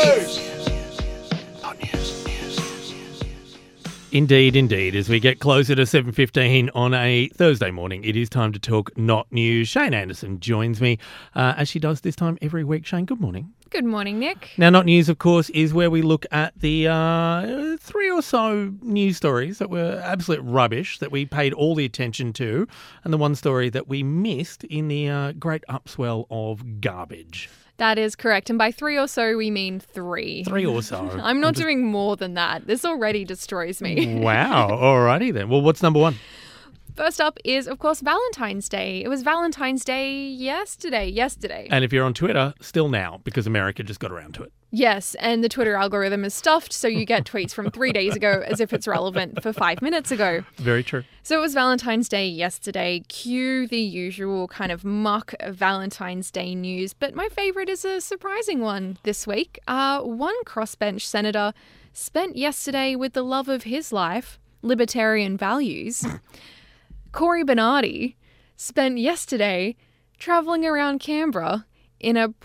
Indeed, indeed. As we get closer to 7:15 on a Thursday morning, it is time to talk Not News. Shane Anderson joins me, as she does this time every week. Shane, good morning. Good morning, Nick. Now, Not News, of course, is where we look at the 3 or so news stories that were absolute rubbish that we paid all the attention to, and the one story that we missed in the great upswell of garbage. That is correct. And by 3 or so, we mean 3. 3 or so. I'm not doing more than that. This already destroys me. Wow. Alrighty then. Well, what's number one? First up is, of course, Valentine's Day. It was Valentine's Day yesterday. And if you're on Twitter, still now, because America just got around to it. Yes, and the Twitter algorithm is stuffed, so you get tweets from 3 days ago as if it's relevant for 5 minutes ago. Very true. So it was Valentine's Day yesterday. Cue the usual kind of muck Valentine's Day news. But my favourite is a surprising one this week. One crossbench senator spent yesterday with the love of his life, libertarian values. Cory Bernardi spent yesterday travelling around Canberra in a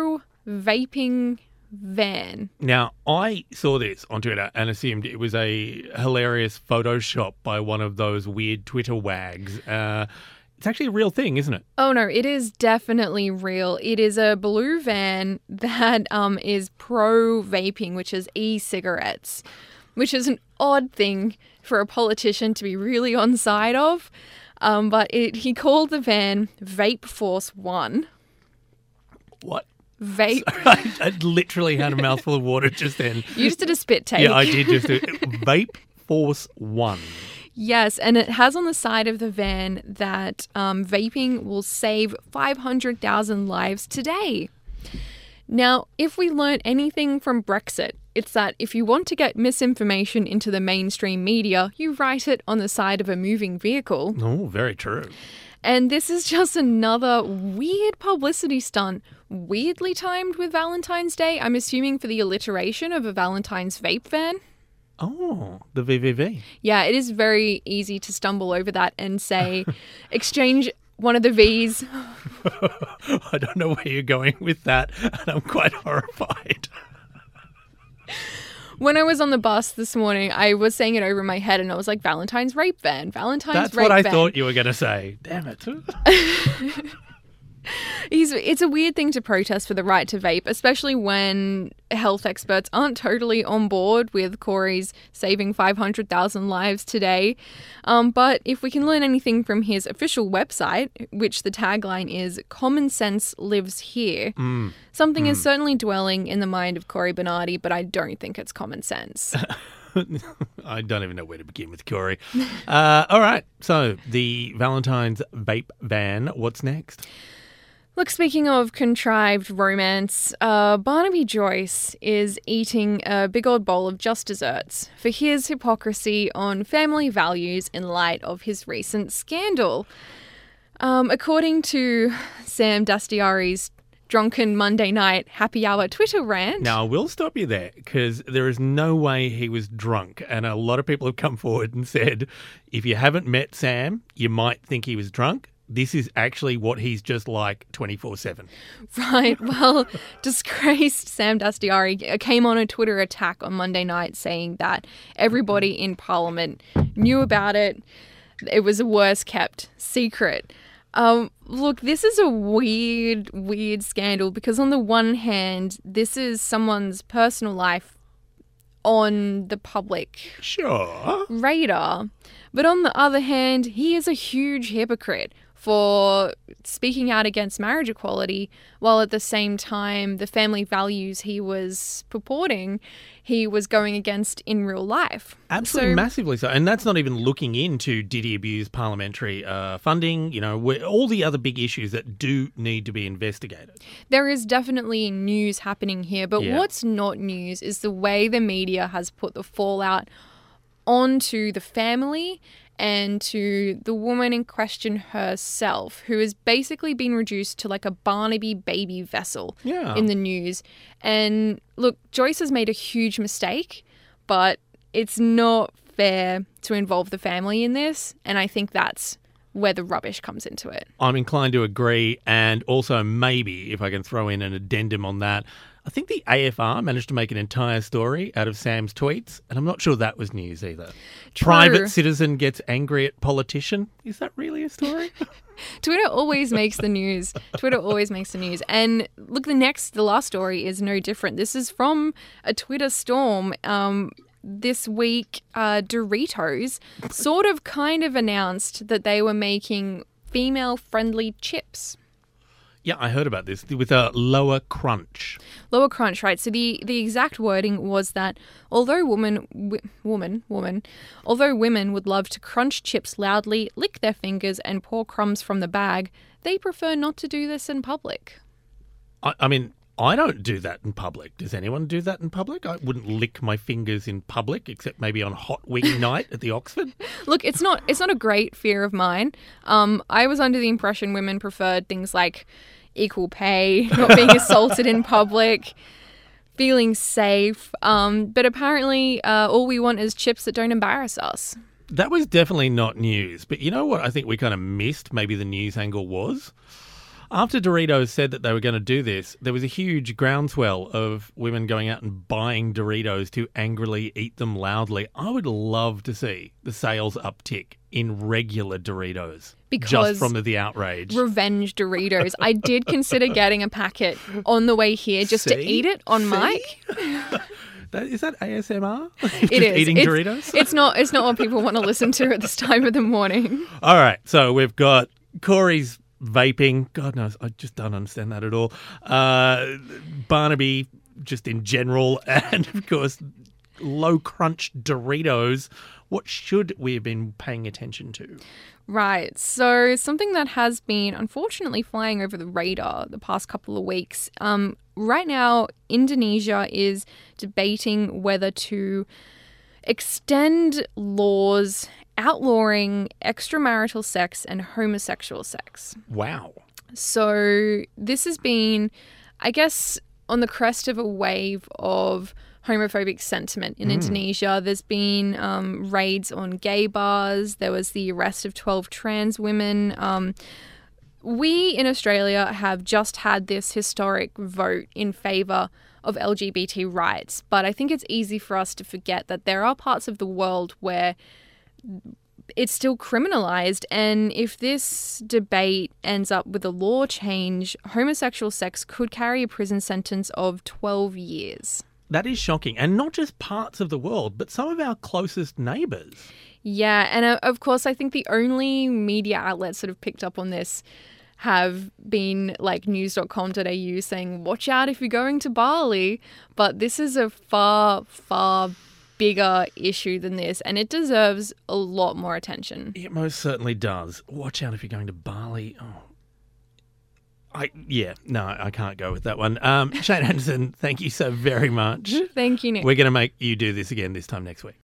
pro-vaping van. Now, I saw this on Twitter and assumed it was a hilarious Photoshop by one of those weird Twitter wags. It's actually a real thing, isn't it? Oh, no, it is definitely real. It is a blue van that is pro-vaping, which is e-cigarettes, which is an odd thing for a politician to be really on side of. But he called the van Vape Force One. What? Vape. I literally had a mouthful of water just then. You just did a spit take. Yeah, I did just do it. Vape Force One. Yes, and it has on the side of the van that vaping will save 500,000 lives today. Now, if we learn anything from Brexit, it's that if you want to get misinformation into the mainstream media, you write it on the side of a moving vehicle. Oh, very true. And this is just another weird publicity stunt, weirdly timed with Valentine's Day. I'm assuming for the alliteration of a Valentine's vape van. Oh, the VVV. Yeah, it is very easy to stumble over that and say, exchange one of the V's. I don't know where you're going with that, and I'm quite horrified. When I was on the bus this morning, I was saying it over my head and I was like, Valentine's rape van, Valentine's That's rape van. what I thought you were going to say. Damn it. It's a weird thing to protest for the right to vape, especially when health experts aren't totally on board with Cory's saving 500,000 lives today. But if we can learn anything from his official website, which the tagline is, "Common sense lives here," something is certainly dwelling in the mind of Cory Bernardi, but I don't think it's common sense. I don't even know where to begin with Cory. All right, so the Valentine's vape van, what's next? Look, speaking of contrived romance, Barnaby Joyce is eating a big old bowl of just desserts for his hypocrisy on family values in light of his recent scandal. According to Sam Dastyari's drunken Monday night happy hour Twitter rant. Now, I will stop you there because there is no way he was drunk. And a lot of people have come forward and said, if you haven't met Sam, you might think he was drunk. This is actually what he's just like 24/7. Right. Well, disgraced Sam Dastyari came on a Twitter attack on Monday night saying that everybody in Parliament knew about it. It was a worst kept secret. Look, this is a weird scandal because on the one hand, this is someone's personal life on the public radar. But on the other hand, he is a huge hypocrite for speaking out against marriage equality, while at the same time, the family values he was purporting, he was going against in real life. Absolutely, massively so. And that's not even looking into did he abuse parliamentary funding, you know, all the other big issues that do need to be investigated. There is definitely news happening here, but what's not news is the way the media has put the fallout onto the family and to the woman in question herself, who has basically been reduced to like a Barnaby baby vessel in the news. And look, Joyce has made a huge mistake, but it's not fair to involve the family in this. And I think that's where the rubbish comes into it. I'm inclined to agree. And also maybe, if I can throw in an addendum on that, I think the AFR managed to make an entire story out of Sam's tweets, and I'm not sure that was news either. True. Private citizen gets angry at politician. Is that really a story? Twitter always makes the news. Twitter always makes the news. And look, the last story is no different. This is from a Twitter storm. This week, Doritos kind of announced that they were making female-friendly chips. Yeah, I heard about this with a lower crunch. Lower crunch, right? So the exact wording was that although women would love to crunch chips loudly, lick their fingers, and pour crumbs from the bag, they prefer not to do this in public. I mean, I don't do that in public. Does anyone do that in public? I wouldn't lick my fingers in public, except maybe on hot wing night at the Oxford. Look, it's not a great fear of mine. I was under the impression women preferred things like equal pay, not being assaulted in public, feeling safe. But apparently all we want is chips that don't embarrass us. That was definitely not news. But you know what I think we kind of missed? Maybe the news angle was? After Doritos said that they were going to do this, there was a huge groundswell of women going out and buying Doritos to angrily eat them loudly. I would love to see the sales uptick in regular Doritos. Because just from the outrage. Revenge Doritos. I did consider getting a packet on the way here just to eat it on mic. Is that ASMR? It is. Eating Doritos? It's not what people want to listen to at this time of the morning. All right. So we've got Corey's vaping. God knows, I just don't understand that at all. Barnaby, just in general. And, of course, low crunch Doritos. What should we have been paying attention to? Right. So something that has been unfortunately flying over the radar the past couple of weeks. Right now, Indonesia is debating whether to extend laws outlawing extramarital sex and homosexual sex. Wow. So this has been, I guess, on the crest of a wave of homophobic sentiment in Indonesia. There's been raids on gay bars. There was the arrest of 12 trans women. We in Australia have just had this historic vote in favour of LGBT rights, but I think it's easy for us to forget that there are parts of the world where it's still criminalized, and if this debate ends up with a law change, homosexual sex could carry a prison sentence of 12 years. That is shocking, and not just parts of the world, but some of our closest neighbours. Yeah, and of course, I think the only media outlets that have picked up on this have been like news.com.au saying, watch out if you're going to Bali, but this is a far, far bigger issue than this, and it deserves a lot more attention. It most certainly does. Watch out if you're going to Bali. I can't go with that one. Shane Anderson, thank you so very much. Thank you, Nick. We're going to make you do this again this time next week.